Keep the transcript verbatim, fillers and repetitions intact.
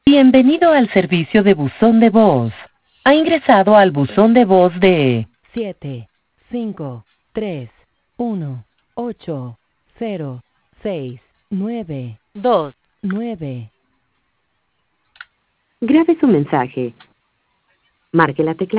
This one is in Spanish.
Bienvenido al servicio de buzón de voz. Ha ingresado al buzón de voz de siete cinco tres uno ocho cero seis nueve dos nueve. Grabe su mensaje. Marque la tecla